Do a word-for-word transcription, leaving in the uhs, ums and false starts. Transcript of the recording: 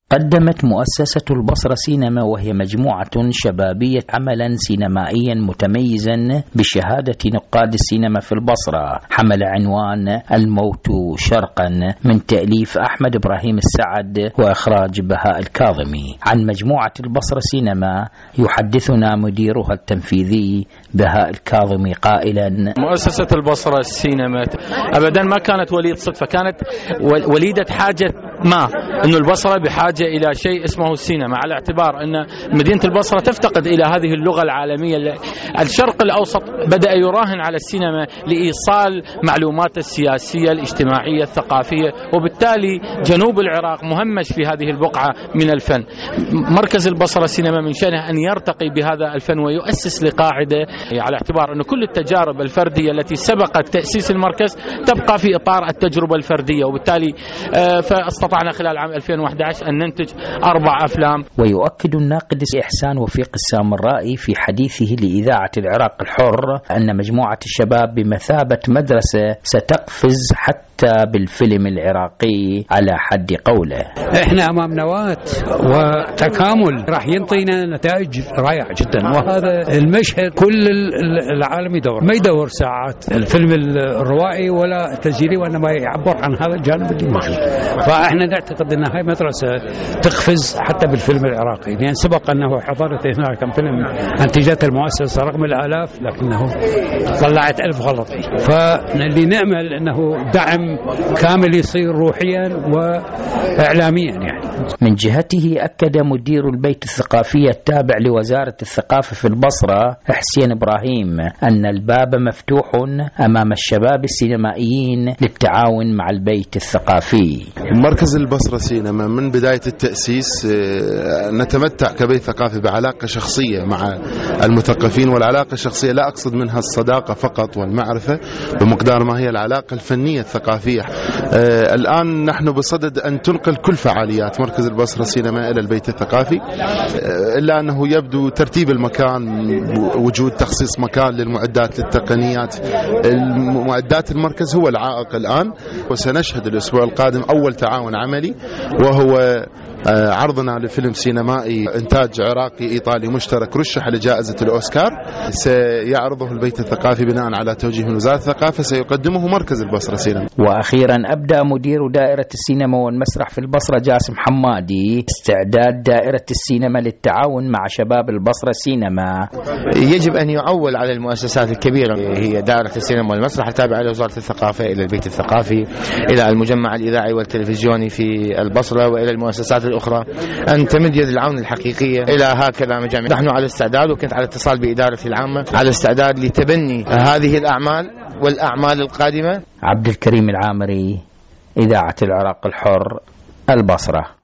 قدمت مؤسسة البصرة سينما وهي مجموعة شبابية عملا سينمائيا متميزا بشهادة نقاد السينما في البصرة، حمل عنوان الموت شرقا من تأليف أحمد إبراهيم السعد وإخراج بهاء الكاظمي. عن مجموعة البصرة سينما يحدثنا مديرها التنفيذي بهاء الكاظمي قائلا: مؤسسة البصرة السينما أبدا ما كانت وليد صدفة، كانت وليدة حاجة ما أنه البصرة بحاجة إلى شيء اسمه السينما، على اعتبار أن مدينة البصرة تفتقد إلى هذه اللغة العالمية. الشرق الأوسط بدأ يراهن على السينما لإيصال معلومات السياسية الاجتماعية الثقافية، وبالتالي جنوب العراق مهمش في هذه البقعة من الفن. مركز البصرة السينما من شأنه أن يرتقي بهذا الفن ويؤسس لقاعدة، على اعتبار أن كل التجارب الفردية التي سبقت تأسيس المركز تبقى في إطار التجربة الفردية، وبالتالي فاستطعنا خلال عام ألفين وأحد عشر أن ننتج أربع أفلام. ويؤكد الناقد إحسان وفيق السامرائي في حديثه لإذاعة العراق الحر أن مجموعة الشباب بمثابة مدرسة ستقفز حتى بالفيلم العراقي على حد قوله. احنا أمام نواة وتكامل راح ينطينا نتائج رائعة جدا، وهذا المشهد كل العالم يدور، ما يدور ساعات الفيلم الروائي ولا التسجيلي، وإنما يعبر عن هذا الجانب اللي موجود. فاحنا نعتقد أن هاي مدرسة تقفز حتى بالفيلم العراقي، لأن يعني سبق أنه حضرت هناك كم فيلم أنتجت المؤسسة رغم الآلاف، لكنه طلعت ألف غلط. فاللي نأمل أنه دعم كامل يصير روحيا وإعلاميا. يعني من جهته أكد مدير البيت الثقافي التابع لوزارة الثقافة في البصرة حسين إبراهيم أن الباب مفتوح أمام الشباب السينمائيين للتعاون مع البيت الثقافي. مركز البصرة سينما من بداية التأسيس نتمتع كبيت ثقافي بعلاقة شخصية مع المثقفين، والعلاقة الشخصية لا أقصد منها الصداقة فقط والمعرفة بمقدار ما هي العلاقة الفنية الثقافية. الآن نحن بصدد أن تنقل كل فعاليات مركز البصرة سينما إلى البيت الثقافي، إلا أنه يبدو ترتيب المكان، وجود تخصيص مكان للمعدات للتقنيات، المعدات المركز هو العائق الآن. وسنشهد الأسبوع القادم أول تعاون عملي، وهو عرضنا لفيلم سينمائي إنتاج عراقي إيطالي مشترك رشح لجائزة الأوسكار، سيعرضه البيت الثقافي بناء على توجيه من وزارة الثقافة، سيقدمه مركز البصرة سينما. وأخيرا أبدأ مدير دائرة السينما والمسرح في البصرة جاسم حمادي استعداد دائرة السينما للتعاون مع شباب البصرة سينما. يجب أن يعول على المؤسسات الكبيرة، هي دائرة السينما والمسرح التابعة لوزارة الثقافة، إلى البيت الثقافي، إلى المجمع الإذاعي والتلفزيوني في البصرة، وإلى المؤسسات الأخرى، أن تمد يد العون الحقيقية إلى هكذا مجامع. نحن على استعداد، وكنت على اتصال بإدارة العامة، على استعداد لتبني هذه الأعمال والأعمال القادمة. عبد الكريم العامري، إذاعة العراق الحر، البصرة.